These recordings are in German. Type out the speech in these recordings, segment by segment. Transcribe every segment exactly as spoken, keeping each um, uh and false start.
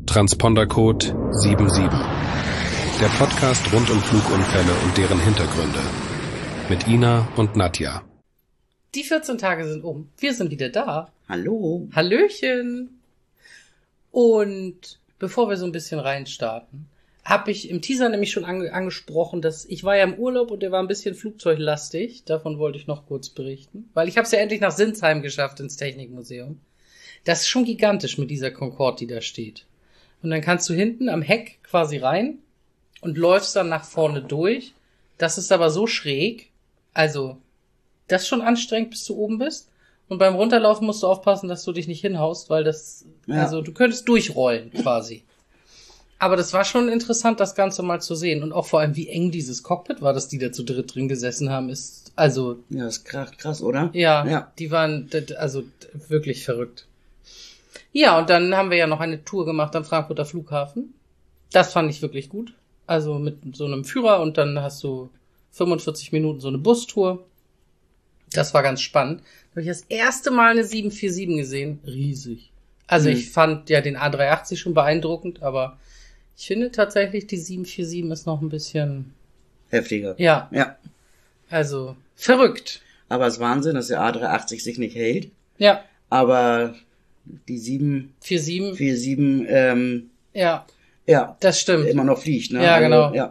Transpondercode sieben sieben. Der Podcast rund um Flugunfälle und deren Hintergründe. Mit Ina und Nadja. Die vierzehn Tage sind um. Wir sind wieder da. Hallo. Hallöchen. Und bevor wir so ein bisschen reinstarten, habe ich im Teaser nämlich schon ange- angesprochen, dass ich war ja im Urlaub und der war ein bisschen flugzeuglastig. Davon wollte ich noch kurz berichten. Weil ich habe es ja endlich nach Sinsheim geschafft ins Technikmuseum. Das ist schon gigantisch mit dieser Concorde, die da steht. Und dann kannst du hinten am Heck quasi rein und läufst dann nach vorne durch. Das ist aber so schräg. Also, das ist schon anstrengend, bis du oben bist. Und beim Runterlaufen musst du aufpassen, dass du dich nicht hinhaust, weil das, ja. also du könntest durchrollen quasi. Aber das war schon interessant, das Ganze mal zu sehen. Und auch vor allem, wie eng dieses Cockpit war, dass die da zu dritt drin gesessen haben, ist, also... Ja, das ist krass, krass, oder? Ja, ja, die waren, also wirklich verrückt. Ja, und dann haben wir ja noch eine Tour gemacht am Frankfurter Flughafen. Das fand ich wirklich gut. Also mit so einem Führer und dann hast du fünfundvierzig Minuten so eine Bustour. Das war ganz spannend. Da habe ich das erste Mal eine sieben vier sieben gesehen. Riesig. Also mhm. ich fand ja den A drei achtzig schon beeindruckend, aber ich finde tatsächlich, die sieben vier sieben ist noch ein bisschen... heftiger. Ja. Ja. Also, verrückt. Aber es ist Wahnsinn, dass der A drei achtzig sich nicht hält. Ja. Aber die sieben vier sieben vier sieben, ähm, ja. Ja. Das stimmt. Immer noch fliegt, ne? Ja, also, genau. Ja.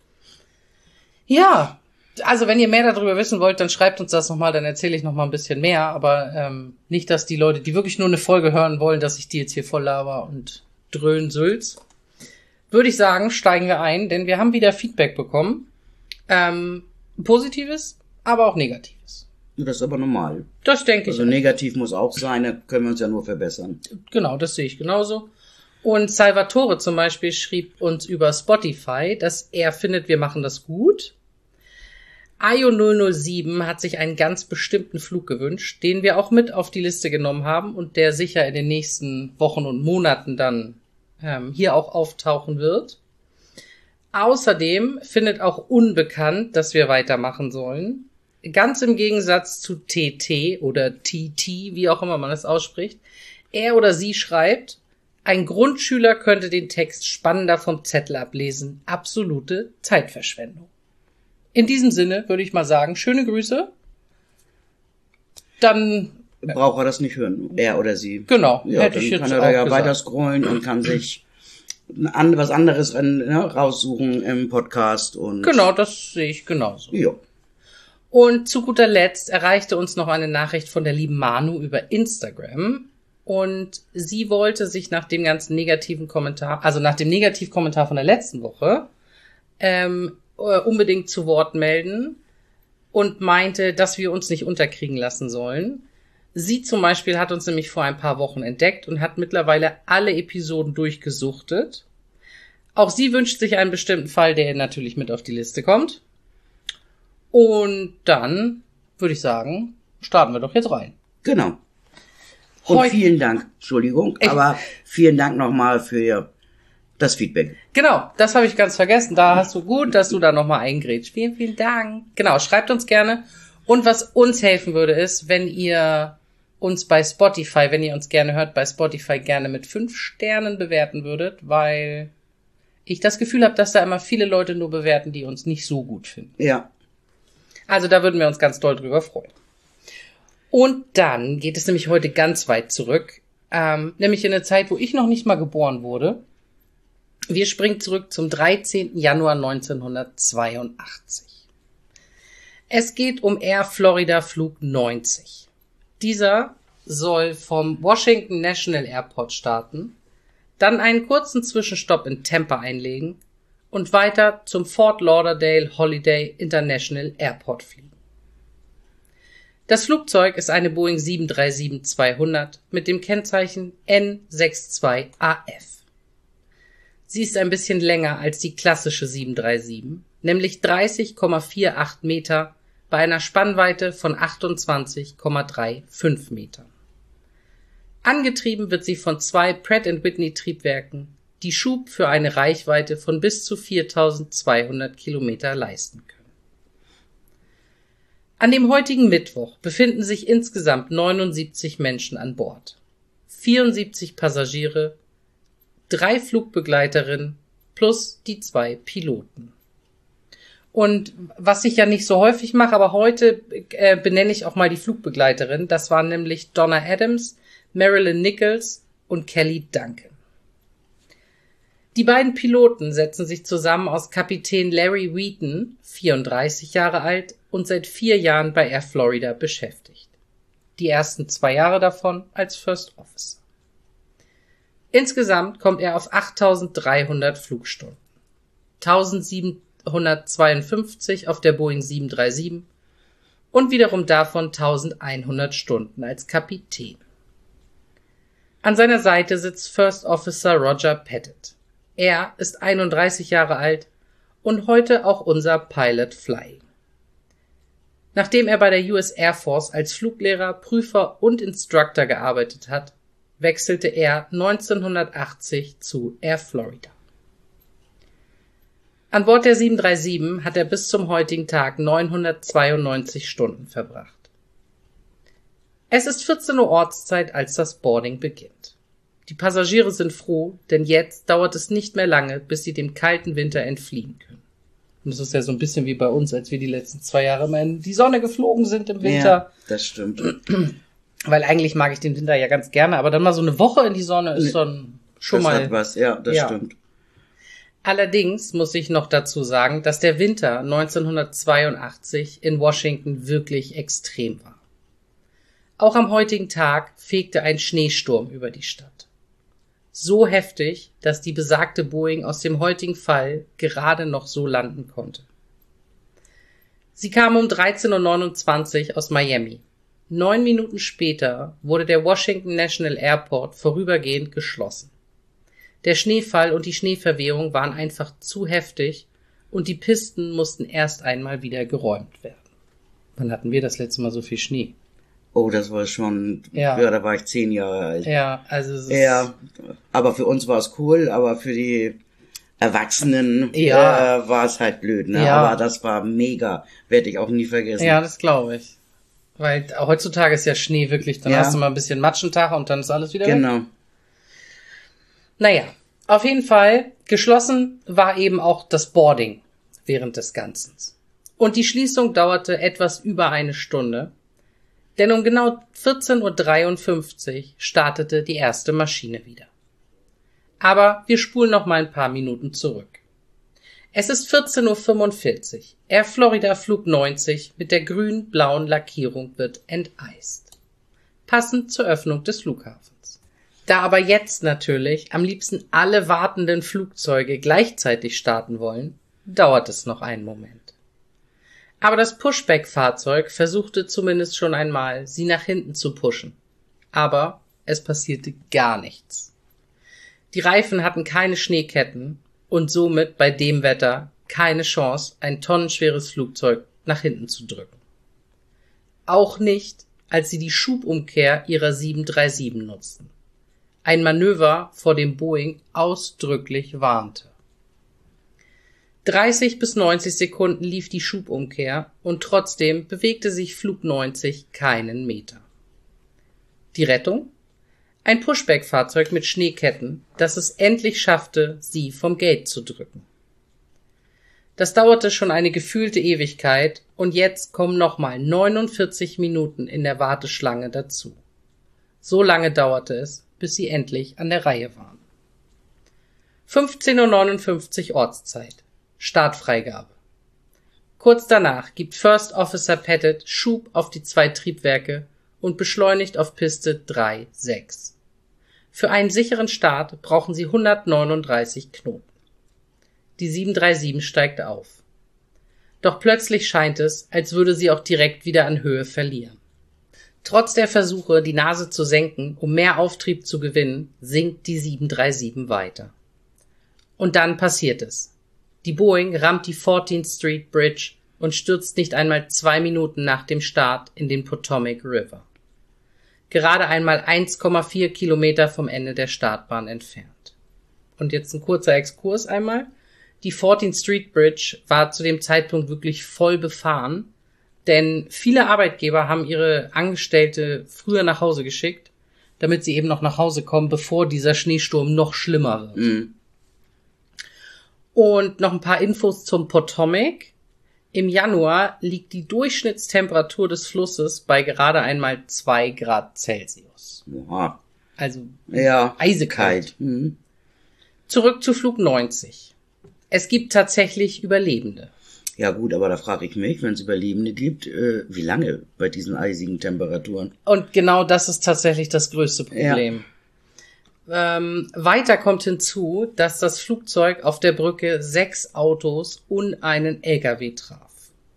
Ja. Also, wenn ihr mehr darüber wissen wollt, dann schreibt uns das nochmal, dann erzähle ich nochmal ein bisschen mehr, aber ähm, nicht, dass die Leute, die wirklich nur eine Folge hören wollen, dass ich die jetzt hier voll laber und dröhn Sülz. Würde ich sagen, steigen wir ein, denn wir haben wieder Feedback bekommen. Ähm, Positives, aber auch Negatives. Das ist aber normal. Das denke ich. Also negativ muss auch sein, da können wir uns ja nur verbessern. Genau, das sehe ich genauso. Und Salvatore zum Beispiel schrieb uns über Spotify, dass er findet, wir machen das gut. Ayo null null sieben hat sich einen ganz bestimmten Flug gewünscht, den wir auch mit auf die Liste genommen haben und der sicher in den nächsten Wochen und Monaten dann ähm, hier auch auftauchen wird. Außerdem findet auch unbekannt, dass wir weitermachen sollen. Ganz im Gegensatz zu T T oder T T, wie auch immer man es ausspricht. Er oder sie schreibt, ein Grundschüler könnte den Text spannender vom Zettel ablesen. Absolute Zeitverschwendung. In diesem Sinne würde ich mal sagen, schöne Grüße. Dann braucht er das nicht hören, er oder sie. Genau, ja, hätte dann ich jetzt kann er auch da ja gesagt. weiter scrollen und kann sich an, was anderes ne, raussuchen im Podcast. Und genau, das sehe ich genauso. Ja. Und zu guter Letzt erreichte uns noch eine Nachricht von der lieben Manu über Instagram. Und sie wollte sich nach dem ganzen negativen Kommentar, also nach dem Negativkommentar von der letzten Woche, ähm, unbedingt zu Wort melden und meinte, dass wir uns nicht unterkriegen lassen sollen. Sie zum Beispiel hat uns nämlich vor ein paar Wochen entdeckt und hat mittlerweile alle Episoden durchgesuchtet. Auch sie wünscht sich einen bestimmten Fall, der natürlich mit auf die Liste kommt. Und dann würde ich sagen, starten wir doch jetzt rein. Genau. Und Heut- vielen Dank, Entschuldigung, ich- aber vielen Dank nochmal für das Feedback. Genau, das habe ich ganz vergessen. Da hast du gut, dass du da nochmal eingrätscht. Vielen, vielen Dank. Genau, schreibt uns gerne. Und was uns helfen würde, ist, wenn ihr uns bei Spotify, wenn ihr uns gerne hört, bei Spotify gerne mit fünf Sternen bewerten würdet, weil ich das Gefühl habe, dass da immer viele Leute nur bewerten, die uns nicht so gut finden. Ja. Also da würden wir uns ganz doll drüber freuen. Und dann geht es nämlich heute ganz weit zurück, ähm, nämlich in eine Zeit, wo ich noch nicht mal geboren wurde. Wir springen zurück zum dreizehnten Januar neunzehnhundertzweiundachtzig. Es geht um Air Florida Flug neunzig. Dieser soll vom Washington National Airport starten, dann einen kurzen Zwischenstopp in Tampa einlegen und weiter zum Fort Lauderdale Holiday International Airport fliegen. Das Flugzeug ist eine Boeing sieben drei sieben zweihundert mit dem Kennzeichen N zweiundsechzig A F. Sie ist ein bisschen länger als die klassische sieben drei sieben, nämlich dreißig Komma achtundvierzig Meter bei einer Spannweite von achtundzwanzig Komma fünfunddreißig Metern. Angetrieben wird sie von zwei Pratt and Whitney Triebwerken, die Schub für eine Reichweite von bis zu viertausendzweihundert Kilometer leisten können. An dem heutigen Mittwoch befinden sich insgesamt neunundsiebzig Menschen an Bord. vierundsiebzig Passagiere, drei Flugbegleiterinnen plus die zwei Piloten. Und was ich ja nicht so häufig mache, aber heute äh, benenne ich auch mal die Flugbegleiterin. Das waren nämlich Donna Adams, Marilyn Nichols und Kelly Duncan. Die beiden Piloten setzen sich zusammen aus Kapitän Larry Wheaton, vierunddreißig Jahre alt und seit vier Jahren bei Air Florida beschäftigt. Die ersten zwei Jahre davon als First Officer. Insgesamt kommt er auf achttausenddreihundert Flugstunden. eintausendsiebenhundertzweiundfünfzig auf der Boeing sieben drei sieben und wiederum davon eintausendeinhundert Stunden als Kapitän. An seiner Seite sitzt First Officer Roger Pettit. Er ist einunddreißig Jahre alt und heute auch unser Pilot Flying. Nachdem er bei der U S Air Force als Fluglehrer, Prüfer und Instructor gearbeitet hat, wechselte er neunzehnhundertachtzig zu Air Florida. An Bord der sieben drei sieben hat er bis zum heutigen Tag neunhundertzweiundneunzig Stunden verbracht. Es ist vierzehn Uhr Ortszeit, als das Boarding beginnt. Die Passagiere sind froh, denn jetzt dauert es nicht mehr lange, bis sie dem kalten Winter entfliehen können. Und das ist ja so ein bisschen wie bei uns, als wir die letzten zwei Jahre immer in die Sonne geflogen sind im Winter. Ja, das stimmt. Weil eigentlich mag ich den Winter ja ganz gerne, aber dann mal so eine Woche in die Sonne ist dann schon das mal... Das hat was, ja, das ja. stimmt. Allerdings muss ich noch dazu sagen, dass der Winter neunzehnhundertzweiundachtzig in Washington wirklich extrem war. Auch am heutigen Tag fegte ein Schneesturm über die Stadt. So heftig, dass die besagte Boeing aus dem heutigen Fall gerade noch so landen konnte. Sie kam um dreizehn Uhr neunundzwanzig aus Miami. Neun Minuten später wurde der Washington National Airport vorübergehend geschlossen. Der Schneefall und die Schneeverwehung waren einfach zu heftig und die Pisten mussten erst einmal wieder geräumt werden. Wann hatten wir das letzte Mal so viel Schnee? Oh, das war schon, ja, ja da war ich zehn Jahre alt. Ja, also es ist ja, aber für uns war es cool, aber für die Erwachsenen ja. äh, war es halt blöd, ne? Ja. Aber das war mega, werde ich auch nie vergessen. Ja, das glaube ich. Weil heutzutage ist ja Schnee wirklich, dann ja. hast du mal ein bisschen Matschentag und dann ist alles wieder genau. weg. Naja, auf jeden Fall, geschlossen war eben auch das Boarding während des Ganzen. Und die Schließung dauerte etwas über eine Stunde. Denn um genau vierzehn Uhr dreiundfünfzig startete die erste Maschine wieder. Aber wir spulen noch mal ein paar Minuten zurück. Es ist vierzehn Uhr fünfundvierzig. Air Florida Flug neunzig mit der grün-blauen Lackierung wird enteist. Passend zur Öffnung des Flughafens. Da aber jetzt natürlich am liebsten alle wartenden Flugzeuge gleichzeitig starten wollen, dauert es noch einen Moment. Aber das Pushback-Fahrzeug versuchte zumindest schon einmal, sie nach hinten zu pushen. Aber es passierte gar nichts. Die Reifen hatten keine Schneeketten und somit bei dem Wetter keine Chance, ein tonnenschweres Flugzeug nach hinten zu drücken. Auch nicht, als sie die Schubumkehr ihrer sieben drei sieben nutzten. Ein Manöver, vor dem Boeing ausdrücklich warnte. dreißig bis neunzig Sekunden lief die Schubumkehr und trotzdem bewegte sich Flug neunzig keinen Meter. Die Rettung? Ein Pushback-Fahrzeug mit Schneeketten, das es endlich schaffte, sie vom Gate zu drücken. Das dauerte schon eine gefühlte Ewigkeit und jetzt kommen nochmal neunundvierzig Minuten in der Warteschlange dazu. So lange dauerte es, bis sie endlich an der Reihe waren. fünfzehn Uhr neunundfünfzig Ortszeit. Startfreigabe. Kurz danach gibt First Officer Pettit Schub auf die zwei Triebwerke und beschleunigt auf Piste drei sechs. Für einen sicheren Start brauchen sie hundertneununddreißig Knoten. Die sieben drei sieben steigt auf. Doch plötzlich scheint es, als würde sie auch direkt wieder an Höhe verlieren. Trotz der Versuche, die Nase zu senken, um mehr Auftrieb zu gewinnen, sinkt die sieben drei sieben weiter. Und dann passiert es. Die Boeing rammt die fourteenth Street Bridge und stürzt nicht einmal zwei Minuten nach dem Start in den Potomac River. Gerade einmal eins Komma vier Kilometer vom Ende der Startbahn entfernt. Und jetzt ein kurzer Exkurs einmal. Die fourteenth Street Bridge war zu dem Zeitpunkt wirklich voll befahren, denn viele Arbeitgeber haben ihre Angestellte früher nach Hause geschickt, damit sie eben noch nach Hause kommen, bevor dieser Schneesturm noch schlimmer wird. Mhm. Und noch ein paar Infos zum Potomac. Im Januar liegt die Durchschnittstemperatur des Flusses bei gerade einmal zwei Grad Celsius. Oha. Also ja, eisekalt. Mhm. Zurück zu Flug neunzig. Es gibt tatsächlich Überlebende. Ja gut, aber da frage ich mich, wenn es Überlebende gibt, äh, wie lange bei diesen eisigen Temperaturen? Und genau das ist tatsächlich das größte Problem. Ja. Ähm, weiter kommt hinzu, dass das Flugzeug auf der Brücke sechs Autos und einen L K W traf.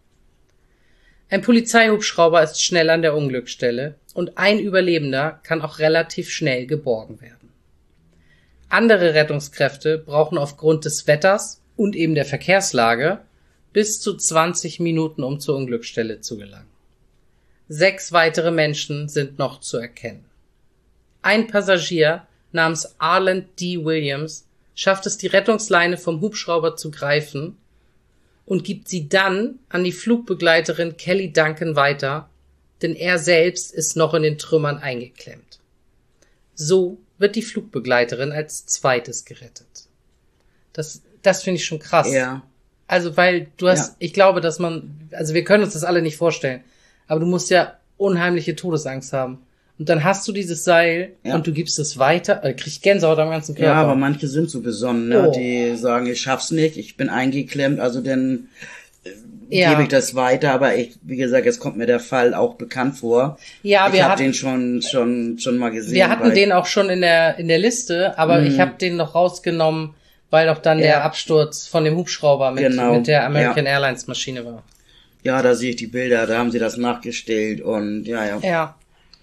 Ein Polizeihubschrauber ist schnell an der Unglücksstelle und ein Überlebender kann auch relativ schnell geborgen werden. Andere Rettungskräfte brauchen aufgrund des Wetters und eben der Verkehrslage bis zu zwanzig Minuten, um zur Unglücksstelle zu gelangen. Sechs weitere Menschen sind noch zu erkennen. Ein Passagier namens Arland D. Williams schafft es, die Rettungsleine vom Hubschrauber zu greifen und gibt sie dann an die Flugbegleiterin Kelly Duncan weiter, denn er selbst ist noch in den Trümmern eingeklemmt. So wird die Flugbegleiterin als zweites gerettet. Das, das finde ich schon krass. Ja. Also, weil du hast, ja. ich glaube, dass man, also wir können uns das alle nicht vorstellen, aber du musst ja unheimliche Todesangst haben. Und dann hast du dieses Seil ja. und du gibst es weiter, äh, kriegst Gänsehaut am ganzen Körper. Ja, aber manche sind so besonnen, ne? Oh. Die sagen, ich schaff's nicht, ich bin eingeklemmt, also dann äh, ja. gebe ich das weiter, aber ich, wie gesagt, jetzt kommt mir der Fall auch bekannt vor. Ja, ich wir habe den schon schon schon mal gesehen. Wir hatten den auch schon in der in der Liste, aber mhm. ich habe den noch rausgenommen, weil auch dann ja. der Absturz von dem Hubschrauber mit, genau. mit der American ja. Airlines Maschine war. Ja, da sehe ich die Bilder, da haben sie das nachgestellt und ja, ja. Ja.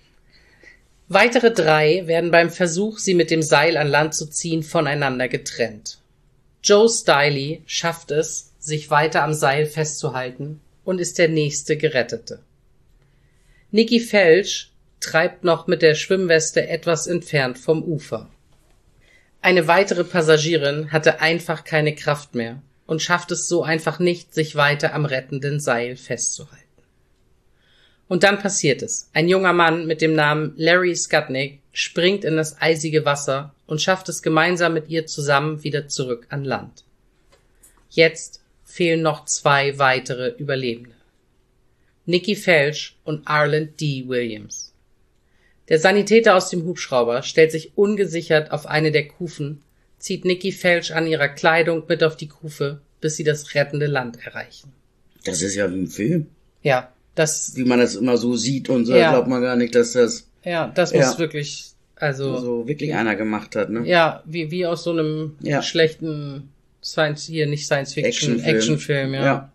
Weitere drei werden beim Versuch, sie mit dem Seil an Land zu ziehen, voneinander getrennt. Joe Stiley schafft es, sich weiter am Seil festzuhalten und ist der nächste Gerettete. Nikki Felsch treibt noch mit der Schwimmweste etwas entfernt vom Ufer. Eine weitere Passagierin hatte einfach keine Kraft mehr und schafft es so einfach nicht, sich weiter am rettenden Seil festzuhalten. Und dann passiert es. Ein junger Mann mit dem Namen Larry Skutnik springt in das eisige Wasser und schafft es gemeinsam mit ihr zusammen wieder zurück an Land. Jetzt fehlen noch zwei weitere Überlebende. Nikki Felsch und Arland D. Williams. Der Sanitäter aus dem Hubschrauber stellt sich ungesichert auf eine der Kufen, zieht Nikki Felsch an ihrer Kleidung mit auf die Kufe, bis sie das rettende Land erreichen. Das ist ja wie ein Film. Ja. Das, wie man das immer so sieht und so, ja. glaubt man gar nicht, dass das... Ja, das muss ja. wirklich, also... So wirklich einer gemacht hat, ne? Ja, wie, wie aus so einem ja. schlechten Science, hier nicht Science-Fiction, Actionfilm, Actionfilm, ja. ja.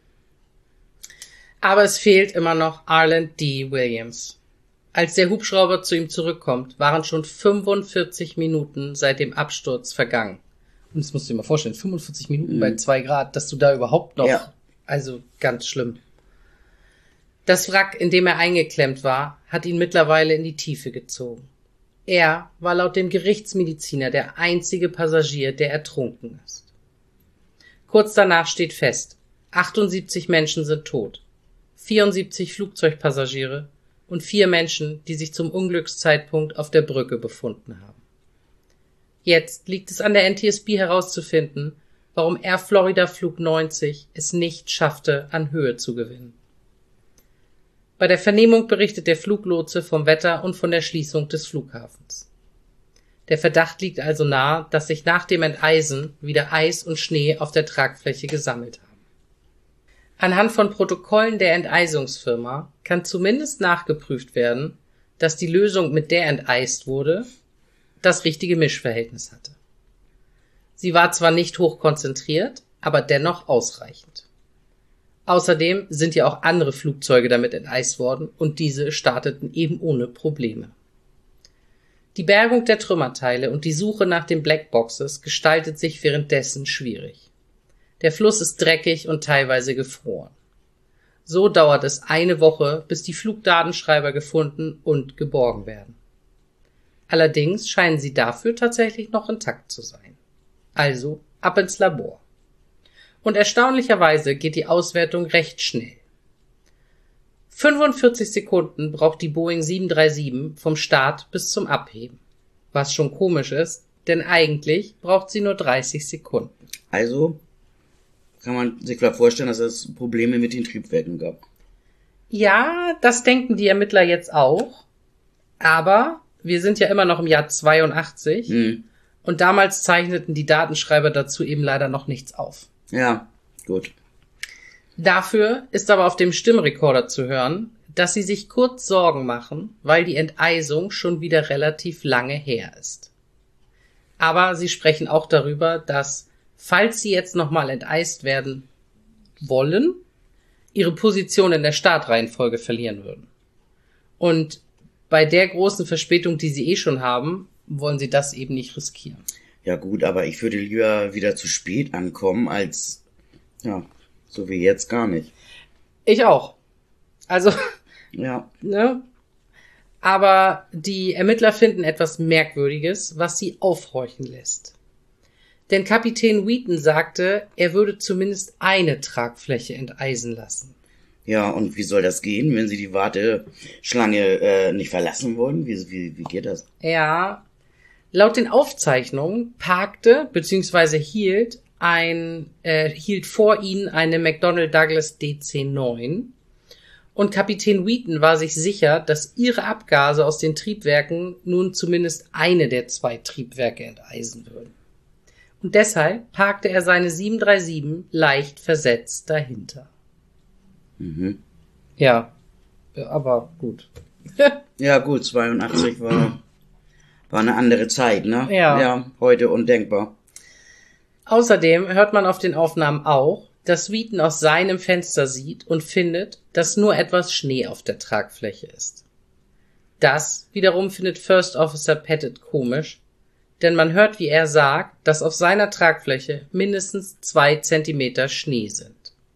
Aber es fehlt immer noch Arland D. Williams. Als der Hubschrauber zu ihm zurückkommt, waren schon fünfundvierzig Minuten seit dem Absturz vergangen. Und das musst du dir mal vorstellen, fünfundvierzig Minuten mhm. bei zwei Grad, dass du da überhaupt noch... Ja. Also ganz schlimm. Das Wrack, in dem er eingeklemmt war, hat ihn mittlerweile in die Tiefe gezogen. Er war laut dem Gerichtsmediziner der einzige Passagier, der ertrunken ist. Kurz danach steht fest, achtundsiebzig Menschen sind tot, vierundsiebzig Flugzeugpassagiere und vier Menschen, die sich zum Unglückszeitpunkt auf der Brücke befunden haben. Jetzt liegt es an der N T S B herauszufinden, warum Air Florida Flug neunzig es nicht schaffte, an Höhe zu gewinnen. Bei der Vernehmung berichtet der Fluglotse vom Wetter und von der Schließung des Flughafens. Der Verdacht liegt also nahe, dass sich nach dem Enteisen wieder Eis und Schnee auf der Tragfläche gesammelt haben. Anhand von Protokollen der Enteisungsfirma kann zumindest nachgeprüft werden, dass die Lösung, mit der enteist wurde, das richtige Mischverhältnis hatte. Sie war zwar nicht hoch konzentriert, aber dennoch ausreichend. Außerdem sind ja auch andere Flugzeuge damit enteist worden und diese starteten eben ohne Probleme. Die Bergung der Trümmerteile und die Suche nach den Blackboxes gestaltet sich währenddessen schwierig. Der Fluss ist dreckig und teilweise gefroren. So dauert es eine Woche, bis die Flugdatenschreiber gefunden und geborgen werden. Allerdings scheinen sie dafür tatsächlich noch intakt zu sein. Also ab ins Labor. Und erstaunlicherweise geht die Auswertung recht schnell. fünfundvierzig Sekunden braucht die Boeing sieben drei sieben vom Start bis zum Abheben. Was schon komisch ist, denn eigentlich braucht sie nur dreißig Sekunden. Also kann man sich vielleicht vorstellen, dass es Probleme mit den Triebwerken gab. Ja, das denken die Ermittler jetzt auch. Aber wir sind ja immer noch im Jahr zweiundachtzig. Hm. Und damals zeichneten die Datenschreiber dazu eben leider noch nichts auf. Ja, gut. Dafür ist aber auf dem Stimmrekorder zu hören, dass sie sich kurz Sorgen machen, weil die Enteisung schon wieder relativ lange her ist. Aber sie sprechen auch darüber, dass, falls sie jetzt nochmal enteist werden wollen, ihre Position in der Startreihenfolge verlieren würden. Und bei der großen Verspätung, die sie eh schon haben, wollen sie das eben nicht riskieren. Ja gut, aber ich würde lieber wieder zu spät ankommen, als, ja, so wie jetzt gar nicht. Ich auch. Also, ja. Ne? Aber die Ermittler finden etwas Merkwürdiges, was sie aufhorchen lässt. Denn Kapitän Wheaton sagte, er würde zumindest eine Tragfläche enteisen lassen. Ja, und wie soll das gehen, wenn sie die Warteschlange äh, nicht verlassen wollen? Wie, wie, wie geht das? Ja, laut den Aufzeichnungen parkte bzw. hielt ein äh, hielt vor ihnen eine McDonnell Douglas D C neun und Kapitän Wheaton war sich sicher, dass ihre Abgase aus den Triebwerken nun zumindest eine der zwei Triebwerke enteisen würden. Und deshalb parkte er seine sieben drei sieben leicht versetzt dahinter. Mhm. Ja, aber gut. Ja gut, zweiundachtzig war, war eine andere Zeit, ne? Ja. Ja, heute undenkbar. Außerdem hört man auf den Aufnahmen auch, dass Wheaton aus seinem Fenster sieht und findet, dass nur etwas Schnee auf der Tragfläche ist. Das wiederum findet First Officer Pettit komisch, denn man hört, wie er sagt, dass auf seiner Tragfläche mindestens zwei Zentimeter Schnee sind.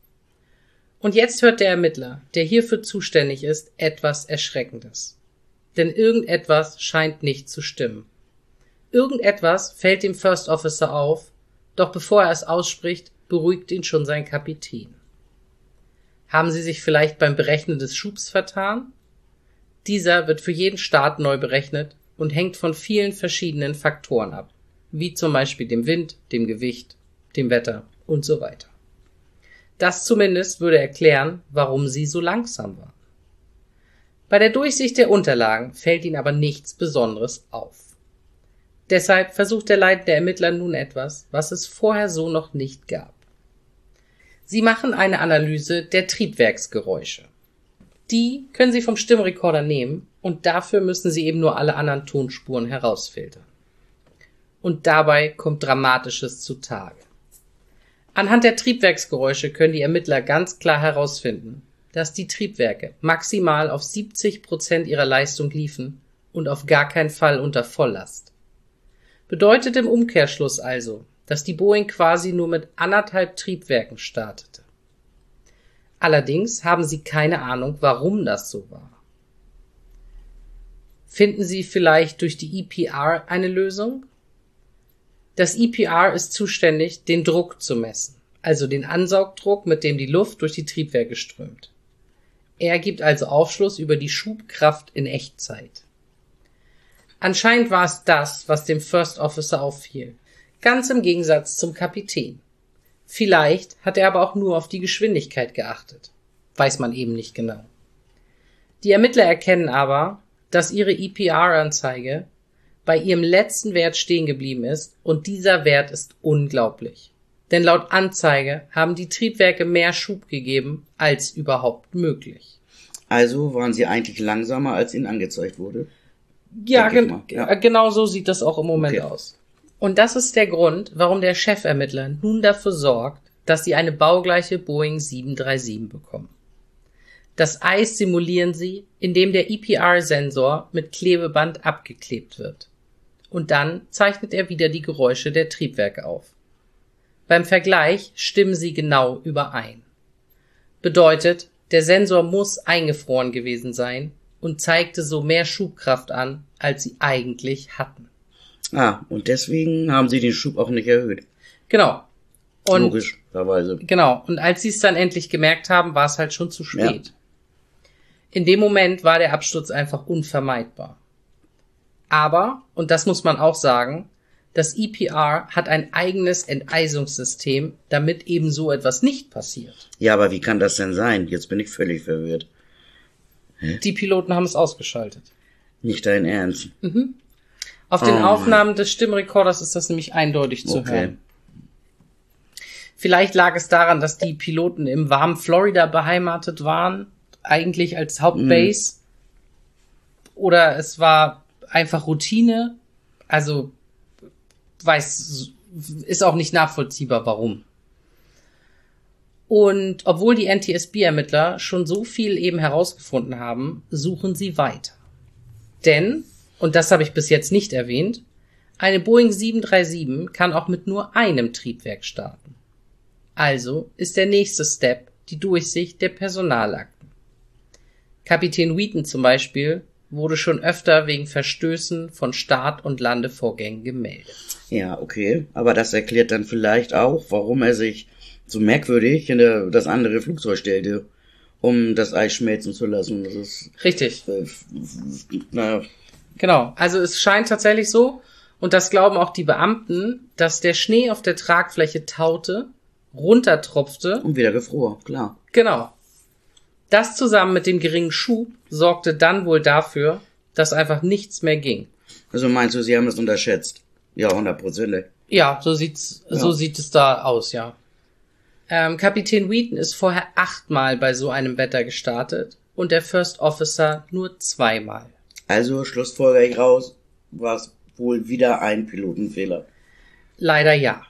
Und jetzt hört der Ermittler, der hierfür zuständig ist, etwas Erschreckendes. Denn irgendetwas scheint nicht zu stimmen. Irgendetwas fällt dem First Officer auf, doch bevor er es ausspricht, beruhigt ihn schon sein Kapitän. Haben Sie sich vielleicht beim Berechnen des Schubs vertan? Dieser wird für jeden Start neu berechnet und hängt von vielen verschiedenen Faktoren ab, wie zum Beispiel dem Wind, dem Gewicht, dem Wetter und so weiter. Das zumindest würde erklären, warum sie so langsam waren. Bei der Durchsicht der Unterlagen fällt ihnen aber nichts Besonderes auf. Deshalb versucht der leitende Ermittler nun etwas, was es vorher so noch nicht gab. Sie machen eine Analyse der Triebwerksgeräusche. Die können Sie vom Stimmrekorder nehmen und dafür müssen Sie eben nur alle anderen Tonspuren herausfiltern. Und dabei kommt Dramatisches zutage. Anhand der Triebwerksgeräusche können die Ermittler ganz klar herausfinden, dass die Triebwerke maximal auf siebzig Prozent ihrer Leistung liefen und auf gar keinen Fall unter Volllast. Bedeutet im Umkehrschluss also, dass die Boeing quasi nur mit anderthalb Triebwerken startete. Allerdings haben sie keine Ahnung, warum das so war. Finden Sie vielleicht durch die E P R eine Lösung? Das E P R ist zuständig, den Druck zu messen, also den Ansaugdruck, mit dem die Luft durch die Triebwerke strömt. Er gibt also Aufschluss über die Schubkraft in Echtzeit. Anscheinend war es das, was dem First Officer auffiel, ganz im Gegensatz zum Kapitän. Vielleicht hat er aber auch nur auf die Geschwindigkeit geachtet. Weiß man eben nicht genau. Die Ermittler erkennen aber, dass ihre E P R-Anzeige bei ihrem letzten Wert stehen geblieben ist und dieser Wert ist unglaublich. Denn laut Anzeige haben die Triebwerke mehr Schub gegeben als überhaupt möglich. Also waren sie eigentlich langsamer, als ihnen angezeigt wurde? Ja, gen- ja. genau so sieht das auch im Moment okay. aus. Und das ist der Grund, warum der Chefermittler nun dafür sorgt, dass sie eine baugleiche Boeing sieben drei sieben bekommen. Das Eis simulieren sie, indem der E P R-Sensor mit Klebeband abgeklebt wird. Und dann zeichnet er wieder die Geräusche der Triebwerke auf. Beim Vergleich stimmen sie genau überein. Bedeutet, der Sensor muss eingefroren gewesen sein und zeigte so mehr Schubkraft an, als sie eigentlich hatten. Ah, und deswegen haben sie den Schub auch nicht erhöht. Genau. Und logischerweise. Genau. Und als sie es dann endlich gemerkt haben, war es halt schon zu spät. Ja. In dem Moment war der Absturz einfach unvermeidbar. Aber, und das muss man auch sagen, das E P R hat ein eigenes Enteisungssystem, damit eben so etwas nicht passiert. Ja, aber wie kann das denn sein? Jetzt bin ich völlig verwirrt. Hä? Die Piloten haben es ausgeschaltet. Nicht dein Ernst? Mhm. Auf den oh, Aufnahmen des Stimmrekorders ist das nämlich eindeutig zu okay. hören. Vielleicht lag es daran, dass die Piloten im warmen Florida beheimatet waren, eigentlich als Hauptbase. Mm. Oder es war einfach Routine. Also, weiß, ist auch nicht nachvollziehbar, warum. Und obwohl die N T S B-Ermittler schon so viel eben herausgefunden haben, suchen sie weiter. Denn, und das habe ich bis jetzt nicht erwähnt, eine Boeing sieben drei sieben kann auch mit nur einem Triebwerk starten. Also ist der nächste Step die Durchsicht der Personalakten. Kapitän Wheaton zum Beispiel wurde schon öfter wegen Verstößen von Start- und Landevorgängen gemeldet. Ja, okay, aber das erklärt dann vielleicht auch, warum er sich so merkwürdig in das andere Flugzeug stellte, um das Eis schmelzen zu lassen. Das ist richtig. Äh, naja. Genau, also es scheint tatsächlich so, und das glauben auch die Beamten, dass der Schnee auf der Tragfläche taute, runtertropfte. Und wieder gefror, klar. Genau. Das zusammen mit dem geringen Schub sorgte dann wohl dafür, dass einfach nichts mehr ging. Also meinst du, sie haben es unterschätzt? Ja, hundertprozentig. Ja, so sieht's, ja. so sieht es da aus, ja. Ähm, Kapitän Wheaton ist vorher achtmal bei so einem Wetter gestartet und der First Officer nur zweimal. Also schlussfolger ich raus, war es wohl wieder ein Pilotenfehler. Leider ja.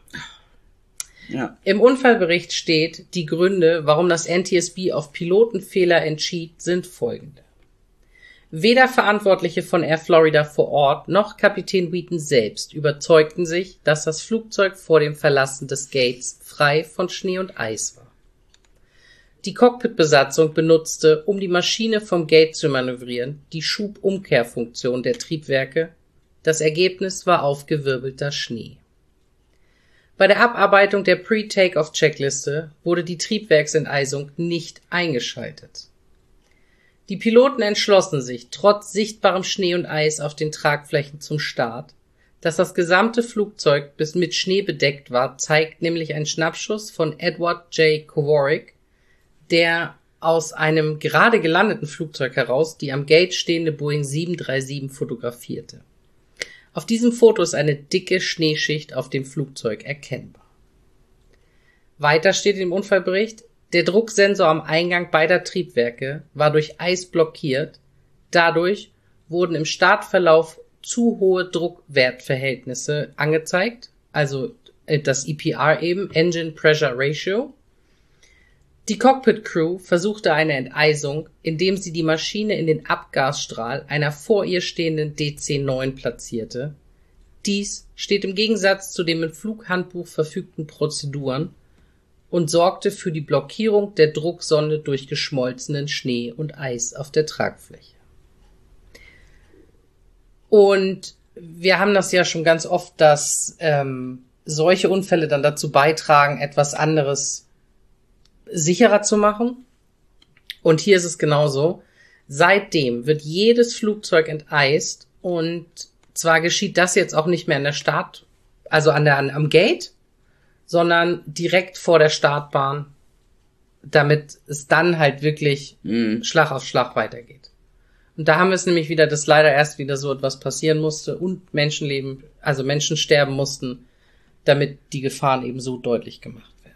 Ja. Im Unfallbericht steht, die Gründe, warum das N T S B auf Pilotenfehler entschied, sind folgende. Weder Verantwortliche von Air Florida vor Ort noch Kapitän Wheaton selbst überzeugten sich, dass das Flugzeug vor dem Verlassen des Gates frei von Schnee und Eis war. Die Cockpitbesatzung benutzte, um die Maschine vom Gate zu manövrieren, die Schubumkehrfunktion der Triebwerke. Das Ergebnis war aufgewirbelter Schnee. Bei der Abarbeitung der Pre-Take-Off-Checkliste wurde die Triebwerksenteisung nicht eingeschaltet. Die Piloten entschlossen sich, trotz sichtbarem Schnee und Eis auf den Tragflächen zum Start. Dass das gesamte Flugzeug bis mit Schnee bedeckt war, zeigt nämlich ein Schnappschuss von Edward J. Kowarek, der aus einem gerade gelandeten Flugzeug heraus die am Gate stehende Boeing sieben drei sieben fotografierte. Auf diesem Foto ist eine dicke Schneeschicht auf dem Flugzeug erkennbar. Weiter steht im Unfallbericht, der Drucksensor am Eingang beider Triebwerke war durch Eis blockiert. Dadurch wurden im Startverlauf zu hohe Druckwertverhältnisse angezeigt, also das E P R eben, Engine Pressure Ratio. Die Cockpit-Crew versuchte eine Enteisung, indem sie die Maschine in den Abgasstrahl einer vor ihr stehenden D C neun platzierte. Dies steht im Gegensatz zu den im Flughandbuch verfügten Prozeduren und sorgte für die Blockierung der Drucksonde durch geschmolzenen Schnee und Eis auf der Tragfläche. Und wir haben das ja schon ganz oft, dass ähm, solche Unfälle dann dazu beitragen, etwas anderes sicherer zu machen. Und hier ist es genauso. Seitdem wird jedes Flugzeug enteist und zwar geschieht das jetzt auch nicht mehr an der Start, also an der, an, am Gate, sondern direkt vor der Startbahn, damit es dann halt wirklich mhm. Schlag auf Schlag weitergeht. Und da haben wir es nämlich wieder, dass leider erst wieder so etwas passieren musste und Menschenleben, also Menschen sterben mussten, damit die Gefahren eben so deutlich gemacht werden.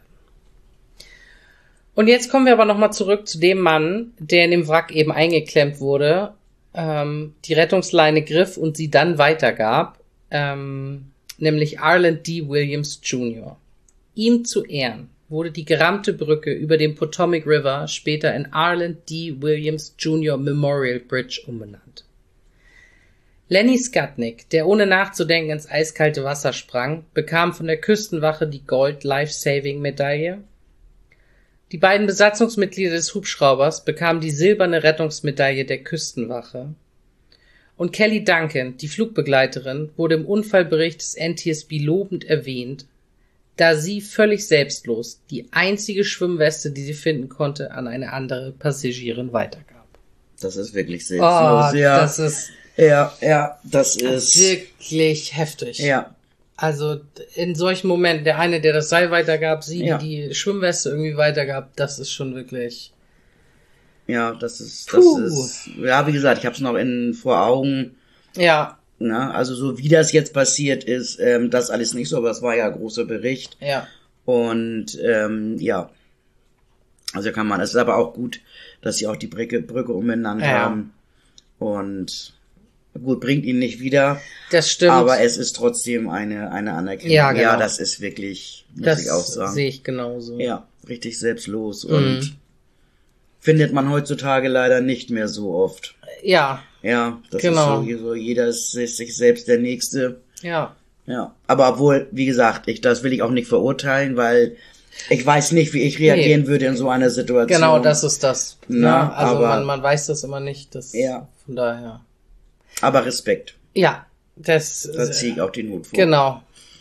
Und jetzt kommen wir aber nochmal zurück zu dem Mann, der in dem Wrack eben eingeklemmt wurde, ähm, die Rettungsleine griff und sie dann weitergab, ähm, nämlich Arland D. Williams Junior Ihm zu Ehren wurde die gerammte Brücke über den Potomac River später in Arland D. Williams Junior Memorial Bridge umbenannt. Lenny Skutnik, der ohne nachzudenken ins eiskalte Wasser sprang, bekam von der Küstenwache die Gold Life-Saving-Medaille. Die beiden Besatzungsmitglieder des Hubschraubers bekamen die silberne Rettungsmedaille der Küstenwache. Und Kelly Duncan, die Flugbegleiterin, wurde im Unfallbericht des N T S B lobend erwähnt, da sie völlig selbstlos die einzige Schwimmweste, die sie finden konnte, an eine andere Passagierin weitergab. das ist wirklich selbstlos. Oh, ja. das ist... Ja, ja, das ist... Wirklich heftig. Ja. Also in solchen Momenten, der eine, der das Seil weitergab, sie, ja. die die Schwimmweste irgendwie weitergab, das ist schon wirklich... Ja, das ist... das Puh. ist Ja, wie gesagt, ich habe es noch in vor Augen. Ja. Na, also so wie das jetzt passiert ist, ähm, das alles nicht so, aber es war ja ein großer Bericht. Ja. Und ähm, ja, also kann man, es ist aber auch gut, dass sie auch die Brücke, Brücke umbenannt ja. haben. Und gut, bringt ihn nicht wieder. Das stimmt. Aber es ist trotzdem eine eine Anerkennung. Ja, genau. Ja, das ist wirklich, muss das ich auch sagen. Das sehe ich genauso. Ja, richtig selbstlos. Mhm. Und findet man heutzutage leider nicht mehr so oft. Ja. Ja, das genau. ist so, so, jeder ist sich selbst der Nächste. Ja. Ja, aber obwohl, wie gesagt, ich das will ich auch nicht verurteilen, weil ich weiß nicht, wie ich reagieren nee. würde in so einer Situation. Genau, das ist das. Na, ja, also aber, man, man weiß das immer nicht. Das, ja. Von daher. Aber Respekt. Ja, das... Da ziehe ich auch den Hut vor. Genau.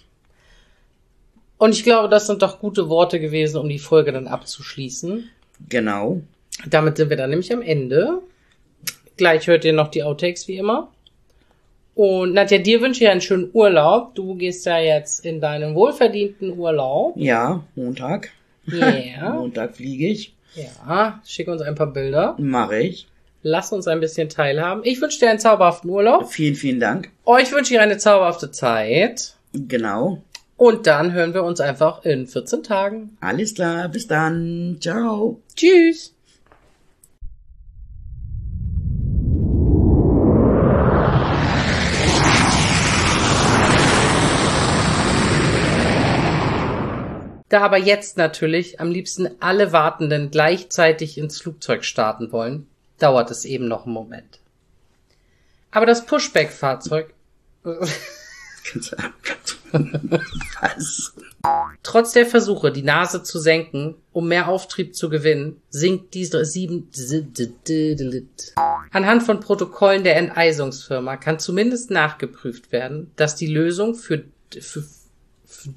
Und ich glaube, das sind doch gute Worte gewesen, um die Folge dann abzuschließen. Genau. Damit sind wir dann nämlich am Ende. Gleich hört ihr noch die Outtakes, wie immer. Und Nadja, dir wünsche ich einen schönen Urlaub. Du gehst ja jetzt in deinen wohlverdienten Urlaub. Ja, Montag. Ja. Yeah. Montag fliege ich. Ja, schick uns ein paar Bilder. Mache ich. Lass uns ein bisschen teilhaben. Ich wünsche dir einen zauberhaften Urlaub. Vielen, vielen Dank. Euch wünsche ich eine zauberhafte Zeit. Genau. Und dann hören wir uns einfach in vierzehn Tagen. Alles klar, bis dann. Ciao. Tschüss. Da aber jetzt natürlich am liebsten alle Wartenden gleichzeitig ins Flugzeug starten wollen, dauert es eben noch einen Moment. Aber das Pushback-Fahrzeug... Was? Trotz der Versuche, die Nase zu senken, um mehr Auftrieb zu gewinnen, sinkt diese sieben... Anhand von Protokollen der Enteisungsfirma kann zumindest nachgeprüft werden, dass die Lösung für... für, für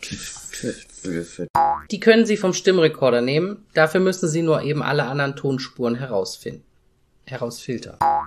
Die können Sie vom Stimmrekorder nehmen. Dafür müssen Sie nur eben alle anderen Tonspuren herausfinden. Herausfiltern.